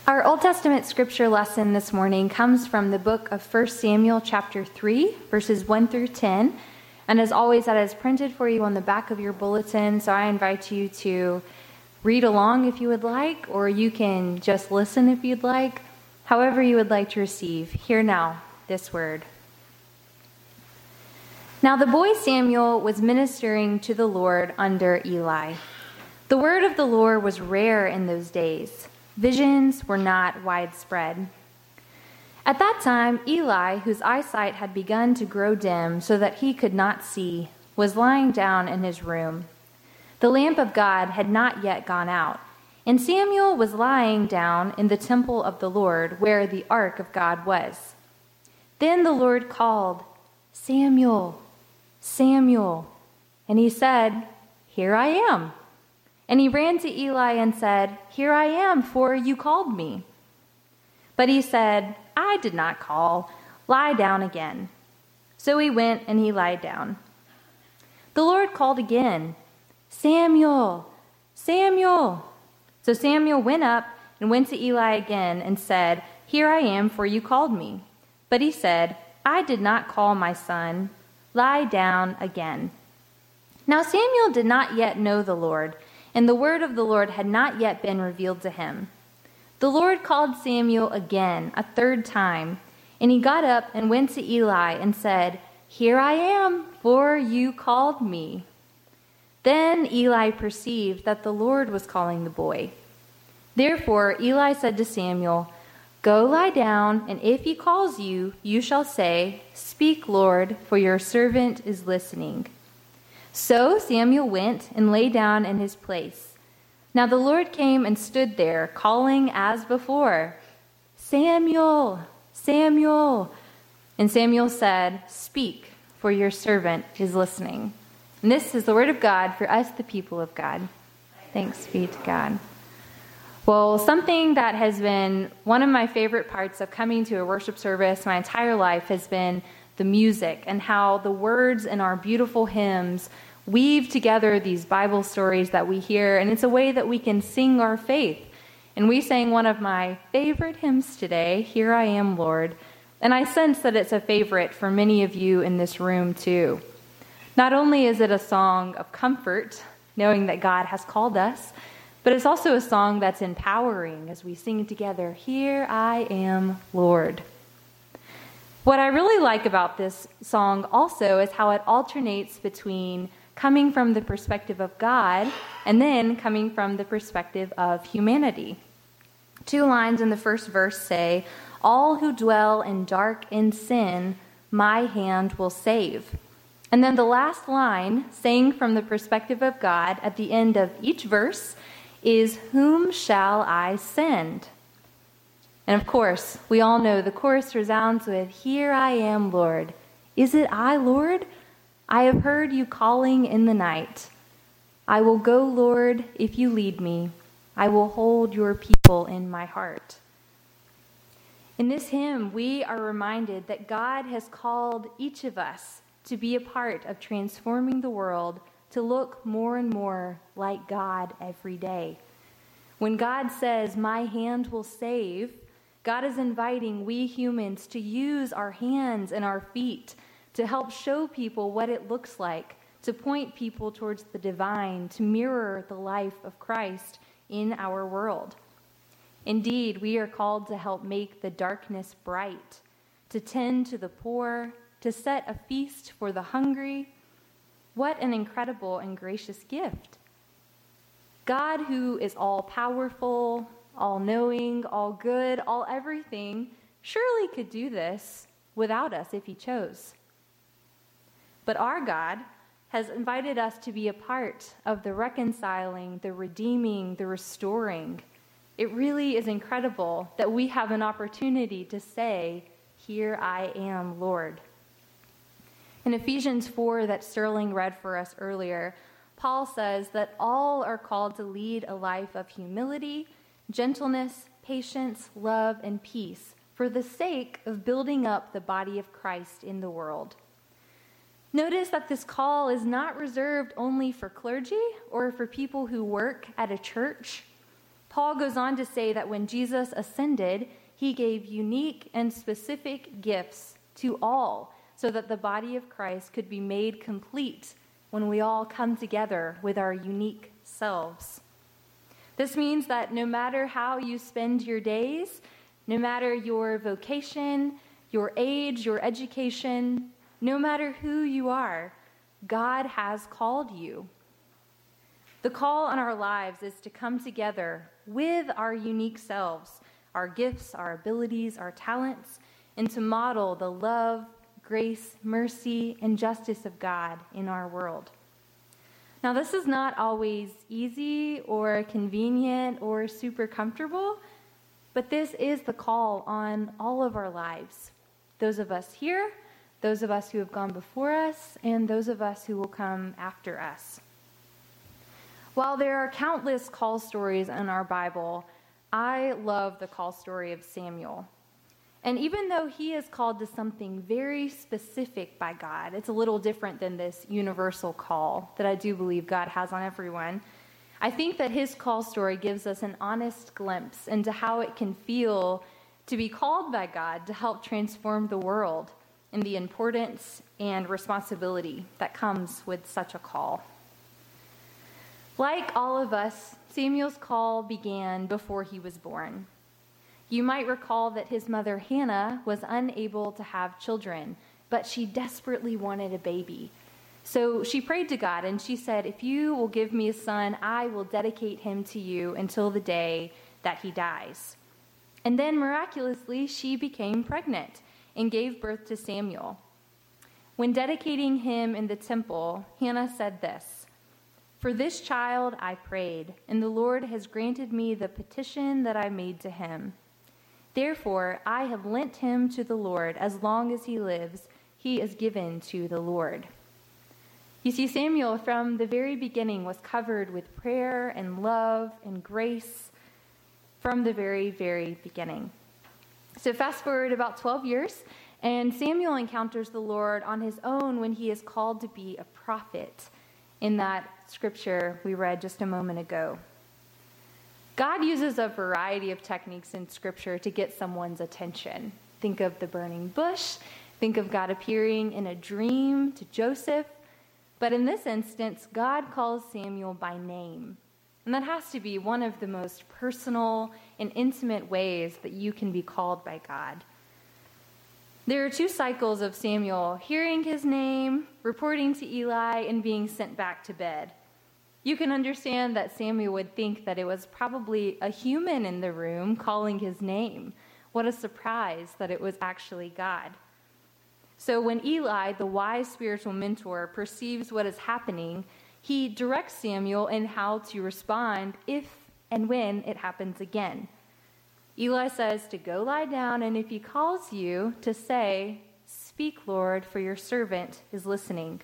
Our Old Testament scripture lesson this morning comes from the book of 1 Samuel chapter 3, verses 1 through 10. And as always, that is printed for you on the back of your bulletin. So I invite you to read along if you would like, or you can just listen if you'd like. However you would like to receive. Hear now this word. Now the boy Samuel was ministering to the Lord under Eli. The word of the Lord was rare in those days. Visions were not widespread. At that time, Eli, whose eyesight had begun to grow dim so that he could not see, was lying down in his room. The lamp of God had not yet gone out, and Samuel was lying down in the temple of the Lord where the ark of God was. Then the Lord called, "Samuel, Samuel." And he said, "Here I am." And he ran to Eli and said, "Here I am, for you called me." But he said, "I did not call. Lie down again." So he went and he lied down. The Lord called again, "Samuel, Samuel." So Samuel went up and went to Eli again and said, "Here I am, for you called me." But he said, "I did not call, my son. Lie down again." Now Samuel did not yet know the Lord, and the word of the Lord had not yet been revealed to him. The Lord called Samuel again, a third time, and he got up and went to Eli and said, "Here I am, for you called me." Then Eli perceived that the Lord was calling the boy. Therefore Eli said to Samuel, "Go lie down, and if he calls you, you shall say, 'Speak, Lord, for your servant is listening.'" So Samuel went and lay down in his place. Now the Lord came and stood there, calling as before, "Samuel, Samuel." And Samuel said, "Speak, for your servant is listening." And this is the word of God for us, the people of God. Thanks be to God. Well, something that has been one of my favorite parts of coming to a worship service my entire life has been the music and how the words in our beautiful hymns weave together these Bible stories that we hear, and it's a way that we can sing our faith. And we sang one of my favorite hymns today, "Here I Am, Lord," and I sense that it's a favorite for many of you in this room too. Not only is it a song of comfort, knowing that God has called us, but it's also a song that's empowering as we sing together, "Here I Am, Lord." What I really like about this song also is how it alternates between coming from the perspective of God and then coming from the perspective of humanity. 2 lines in the first verse say, "All who dwell in dark and sin, my hand will save." And then the last line, saying from the perspective of God at the end of each verse, is, "Whom shall I send?" And of course, we all know the chorus resounds with, "Here I am, Lord. Is it I, Lord? I have heard you calling in the night. I will go, Lord, if you lead me. I will hold your people in my heart." In this hymn, we are reminded that God has called each of us to be a part of transforming the world to look more and more like God every day. When God says, "My hand will save," God is inviting we humans to use our hands and our feet to help show people what it looks like, to point people towards the divine, to mirror the life of Christ in our world. Indeed, we are called to help make the darkness bright, to tend to the poor, to set a feast for the hungry. What an incredible and gracious gift. God, who is all-powerful, all-knowing, all good, all everything, surely could do this without us if he chose. But our God has invited us to be a part of the reconciling, the redeeming, the restoring. It really is incredible that we have an opportunity to say, "Here I am, Lord." In Ephesians 4 that Sterling read for us earlier, Paul says that all are called to lead a life of humility, gentleness, patience, love, and peace for the sake of building up the body of Christ in the world. Notice that this call is not reserved only for clergy or for people who work at a church. Paul goes on to say that when Jesus ascended, he gave unique and specific gifts to all so that the body of Christ could be made complete when we all come together with our unique selves. This means that no matter how you spend your days, no matter your vocation, your age, your education, no matter who you are, God has called you. The call on our lives is to come together with our unique selves, our gifts, our abilities, our talents, and to model the love, grace, mercy, and justice of God in our world. Now, this is not always easy or convenient or super comfortable, but this is the call on all of our lives. Those of us here, those of us who have gone before us, and those of us who will come after us. While there are countless call stories in our Bible, I love the call story of Samuel. And even though he is called to something very specific by God, it's a little different than this universal call that I do believe God has on everyone. I think that his call story gives us an honest glimpse into how it can feel to be called by God to help transform the world and the importance and responsibility that comes with such a call. Like all of us, Samuel's call began before he was born. You might recall that his mother Hannah was unable to have children, but she desperately wanted a baby. So she prayed to God and she said, "If you will give me a son, I will dedicate him to you until the day that he dies." And then miraculously, she became pregnant and gave birth to Samuel. When dedicating him in the temple, Hannah said this, "For this child I prayed, and the Lord has granted me the petition that I made to him. Therefore, I have lent him to the Lord. As long as he lives, he is given to the Lord." You see, Samuel from the very beginning was covered with prayer and love and grace from the very, very beginning. So fast forward about 12 years, and Samuel encounters the Lord on his own when he is called to be a prophet in that scripture we read just a moment ago. God uses a variety of techniques in Scripture to get someone's attention. Think of the burning bush. Think of God appearing in a dream to Joseph. But in this instance, God calls Samuel by name. And that has to be one of the most personal and intimate ways that you can be called by God. There are two cycles of Samuel hearing his name, reporting to Eli, and being sent back to bed. You can understand that Samuel would think that it was probably a human in the room calling his name. What a surprise that it was actually God. So when Eli, the wise spiritual mentor, perceives what is happening, he directs Samuel in how to respond if and when it happens again. Eli says to go lie down, and if he calls you, to say, "Speak, Lord, for your servant is listening."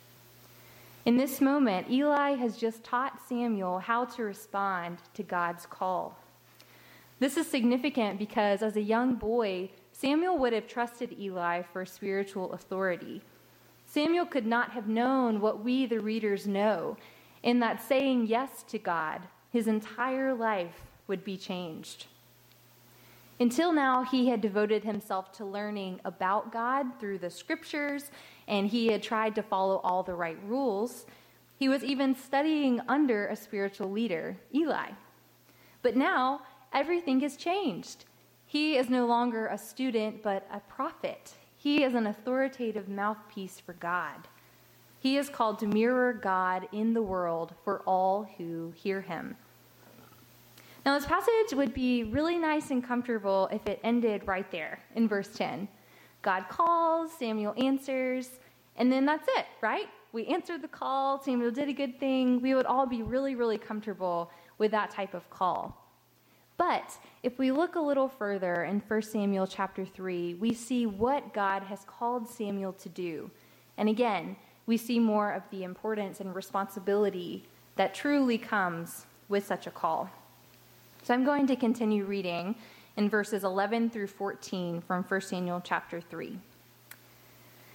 In this moment, Eli has just taught Samuel how to respond to God's call. This is significant because as a young boy, Samuel would have trusted Eli for spiritual authority. Samuel could not have known what we, the readers, know, in that saying yes to God, his entire life would be changed. Until now, he had devoted himself to learning about God through the scriptures, and he had tried to follow all the right rules. He was even studying under a spiritual leader, Eli. But now, everything has changed. He is no longer a student, but a prophet. He is an authoritative mouthpiece for God. He is called to mirror God in the world for all who hear him. Now, this passage would be really nice and comfortable if it ended right there in verse 10. God calls, Samuel answers, and then that's it, right? We answered the call, Samuel did a good thing. We would all be really, really comfortable with that type of call. But if we look a little further in 1 Samuel chapter 3, we see what God has called Samuel to do. And again, we see more of the importance and responsibility that truly comes with such a call. So I'm going to continue reading in verses 11 through 14 from 1 Samuel chapter 3.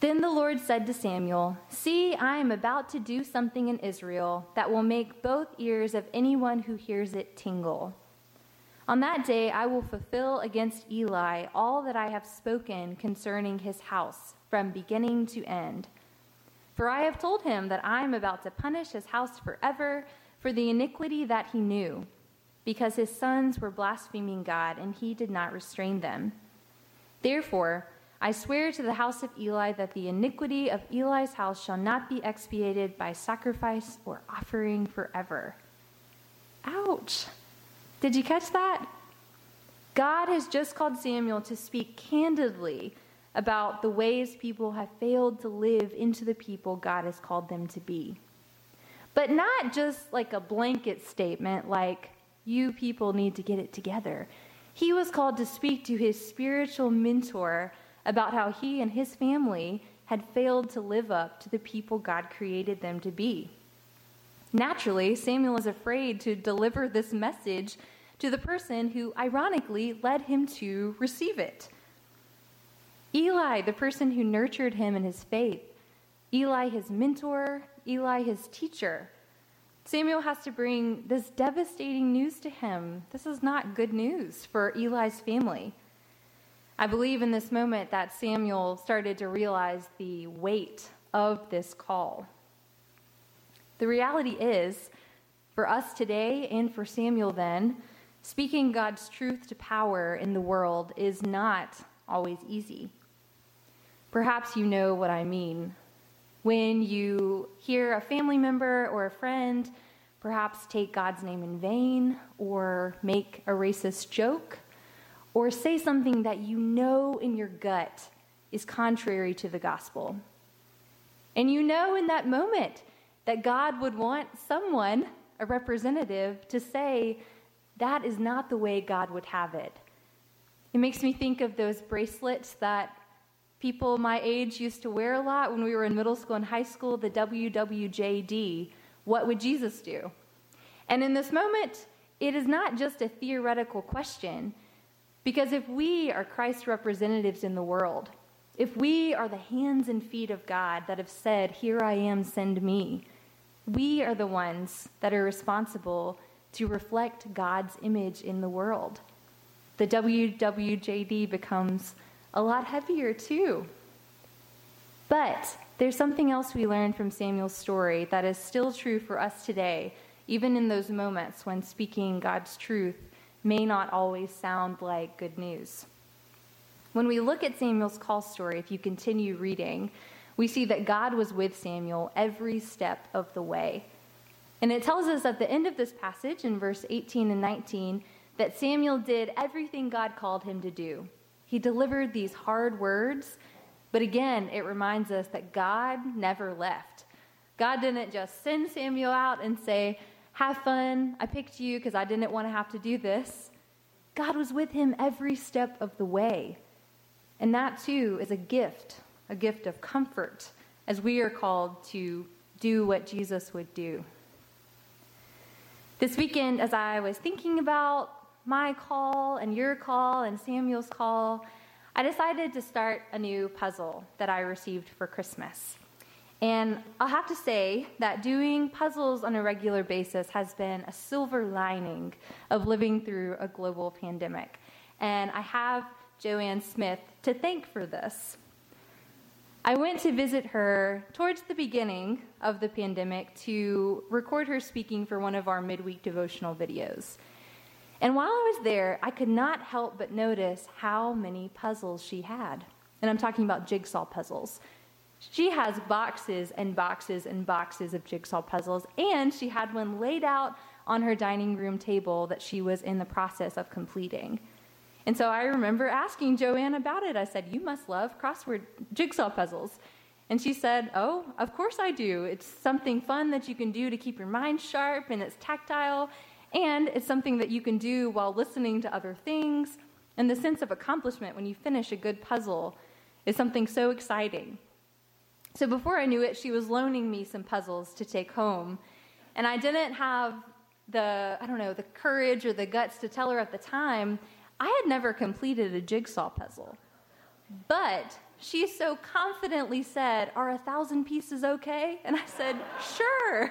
Then the Lord said to Samuel, "See, I am about to do something in Israel that will make both ears of anyone who hears it tingle. On that day I will fulfill against Eli all that I have spoken concerning his house from beginning to end. For I have told him that I am about to punish his house forever for the iniquity that he knew, because his sons were blaspheming God, and he did not restrain them. Therefore, I swear to the house of Eli that the iniquity of Eli's house shall not be expiated by sacrifice or offering forever." Ouch! Did you catch that? God has just called Samuel to speak candidly about the ways people have failed to live into the people God has called them to be. But not just like a blanket statement like, you people need to get it together. He was called to speak to his spiritual mentor about how he and his family had failed to live up to the people God created them to be. Naturally, Samuel is afraid to deliver this message to the person who ironically led him to receive it. Eli, the person who nurtured him in his faith. Eli, his mentor. Eli, his teacher. Samuel has to bring this devastating news to him. This is not good news for Eli's family. I believe in this moment that Samuel started to realize the weight of this call. The reality is, for us today and for Samuel then, speaking God's truth to power in the world is not always easy. Perhaps you know what I mean. When you hear a family member or a friend perhaps take God's name in vain, or make a racist joke, or say something that you know in your gut is contrary to the gospel. And you know in that moment that God would want someone, a representative, to say, that is not the way God would have it. It makes me think of those bracelets that people my age used to wear a lot when we were in middle school and high school, the WWJD, what would Jesus do? And in this moment, it is not just a theoretical question, because if we are Christ's representatives in the world, if we are the hands and feet of God that have said, "Here I am, send me," we are the ones that are responsible to reflect God's image in the world. The WWJD becomes a lot heavier too. But there's something else we learn from Samuel's story that is still true for us today, even in those moments when speaking God's truth may not always sound like good news. When we look at Samuel's call story, if you continue reading, we see that God was with Samuel every step of the way. And it tells us at the end of this passage, in verse 18 and 19, that Samuel did everything God called him to do. He delivered these hard words, but again, it reminds us that God never left. God didn't just send Samuel out and say, "Have fun, I picked you because I didn't want to have to do this." God was with him every step of the way. And that too is a gift of comfort, as we are called to do what Jesus would do. This weekend, as I was thinking about my call and your call and Samuel's call, I decided to start a new puzzle that I received for Christmas. And I'll have to say that doing puzzles on a regular basis has been a silver lining of living through a global pandemic. And I have Joanne Smith to thank for this. I went to visit her towards the beginning of the pandemic to record her speaking for one of our midweek devotional videos. And while I was there, I could not help but notice how many puzzles she had. And I'm talking about jigsaw puzzles. She has boxes and boxes and boxes of jigsaw puzzles, and she had one laid out on her dining room table that she was in the process of completing. And so I remember asking Joanne about it. I said, "You must love crossword jigsaw puzzles." And she said, "Oh, of course I do. It's something fun that you can do to keep your mind sharp, and it's tactile, and it's something that you can do while listening to other things. And the sense of accomplishment when you finish a good puzzle is something so exciting." So before I knew it, she was loaning me some puzzles to take home. And I didn't have the courage or the guts to tell her at the time I had never completed a jigsaw puzzle. But she so confidently said, "Are 1,000 pieces okay?" And I said, "Sure."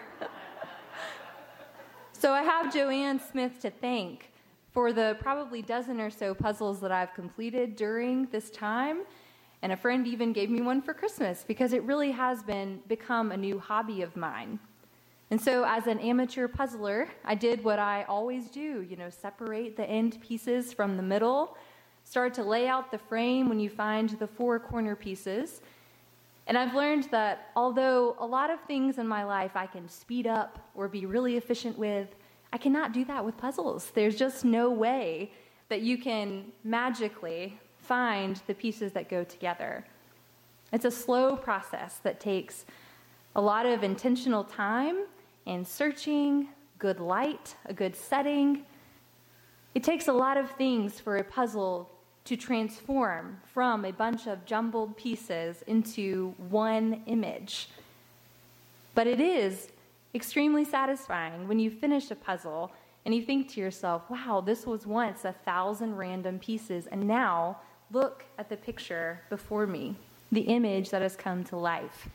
So I have Joanne Smith to thank for the probably dozen or so puzzles that I've completed during this time. And a friend even gave me one for Christmas because it really has become a new hobby of mine. And so as an amateur puzzler, I did what I always do, separate the end pieces from the middle, start to lay out the frame when you find the 4 corner pieces. And I've learned that although a lot of things in my life I can speed up or be really efficient with, I cannot do that with puzzles. There's just no way that you can magically find the pieces that go together. It's a slow process that takes a lot of intentional time and searching, good light, a good setting. It takes a lot of things for a puzzle to transform from a bunch of jumbled pieces into one image. But it is extremely satisfying when you finish a puzzle and you think to yourself, wow, this was once 1,000 random pieces, and now look at the picture before me, the image that has come to life.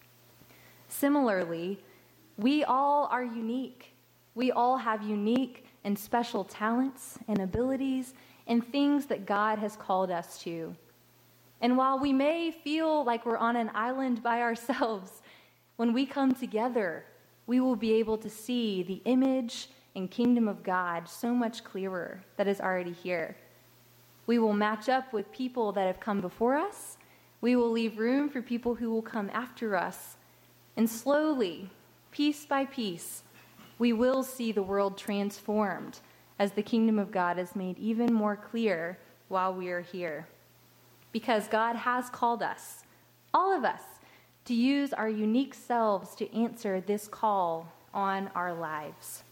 Similarly, we all are unique. We all have unique and special talents and abilities and things that God has called us to. And while we may feel like we're on an island by ourselves, when we come together, we will be able to see the image and kingdom of God so much clearer that is already here. We will match up with people that have come before us. We will leave room for people who will come after us. And slowly, piece by piece, we will see the world transformed as the kingdom of God is made even more clear while we are here. Because God has called us, all of us, to use our unique selves to answer this call on our lives.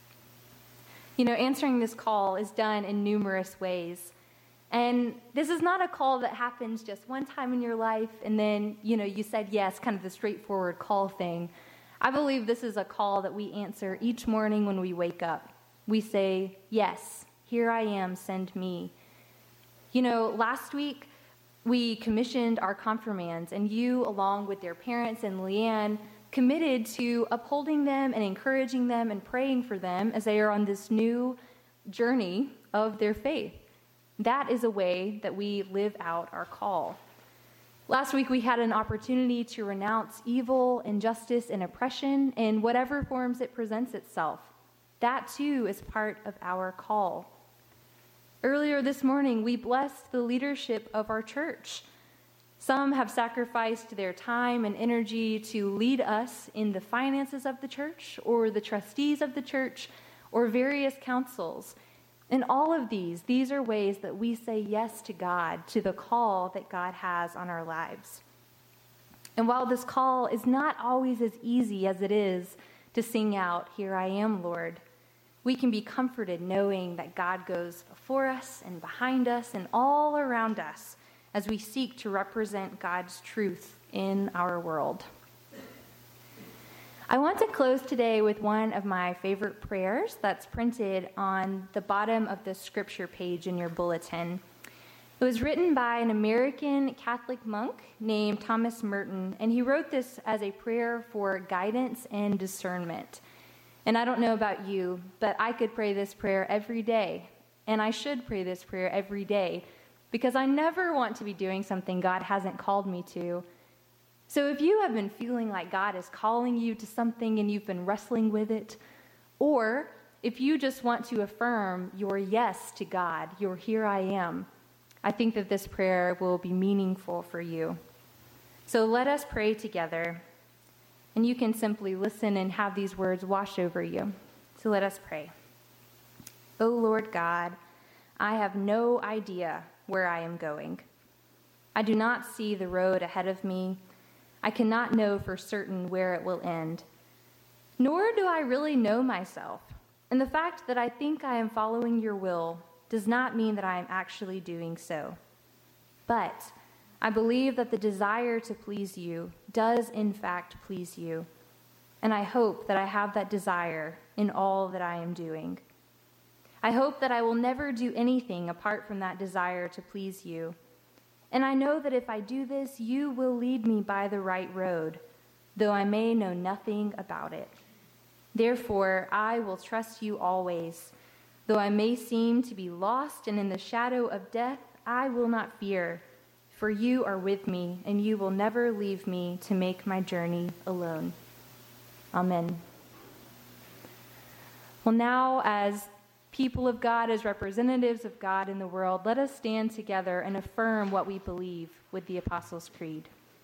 Answering this call is done in numerous ways. And this is not a call that happens just one time in your life and then, you said yes, kind of the straightforward call thing. I believe this is a call that we answer each morning when we wake up. We say, yes, here I am, send me. Last week we commissioned our confirmands, and you, along with their parents and Leanne, committed to upholding them and encouraging them and praying for them as they are on this new journey of their faith. That is a way that we live out our call. Last week we had an opportunity to renounce evil, injustice, and oppression in whatever forms it presents itself. That too is part of our call. Earlier this morning we blessed the leadership of our church. Some have sacrificed their time and energy to lead us in the finances of the church or the trustees of the church or various councils. And all of these are ways that we say yes to God, to the call that God has on our lives. And while this call is not always as easy as it is to sing out, "Here I am, Lord," we can be comforted knowing that God goes before us and behind us and all around us as we seek to represent God's truth in our world. I want to close today with one of my favorite prayers that's printed on the bottom of the scripture page in your bulletin. It was written by an American Catholic monk named Thomas Merton, and he wrote this as a prayer for guidance and discernment. And I don't know about you, but I could pray this prayer every day, and I should pray this prayer every day, because I never want to be doing something God hasn't called me to. So if you have been feeling like God is calling you to something and you've been wrestling with it, or if you just want to affirm your yes to God, your "here I am," I think that this prayer will be meaningful for you. So let us pray together, and you can simply listen and have these words wash over you. So let us pray. O Lord God, I have no idea where I am going. I do not see the road ahead of me. I cannot know for certain where it will end. Nor do I really know myself. And the fact that I think I am following your will does not mean that I am actually doing so. But I believe that the desire to please you does in fact please you. And I hope that I have that desire in all that I am doing. I hope that I will never do anything apart from that desire to please you. And I know that if I do this, you will lead me by the right road, though I may know nothing about it. Therefore, I will trust you always. Though I may seem to be lost and in the shadow of death, I will not fear, for you are with me, and you will never leave me to make my journey alone. Amen. Well, now, as people of God, as representatives of God in the world, let us stand together and affirm what we believe with the Apostles' Creed.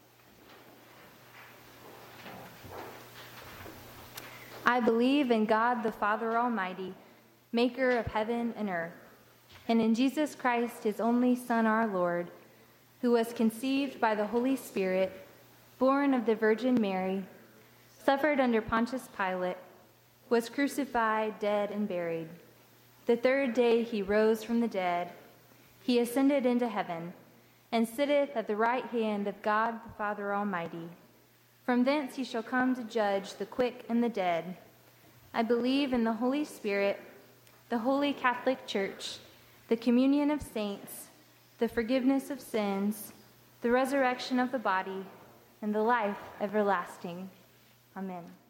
I believe in God the Father Almighty, maker of heaven and earth, and in Jesus Christ, his only Son, our Lord, who was conceived by the Holy Spirit, born of the Virgin Mary, suffered under Pontius Pilate, was crucified, dead, and buried. The third day he rose from the dead. He ascended into heaven, and sitteth at the right hand of God the Father Almighty. From thence he shall come to judge the quick and the dead. I believe in the Holy Spirit, the Holy Catholic Church, the communion of saints, the forgiveness of sins, the resurrection of the body, and the life everlasting. Amen.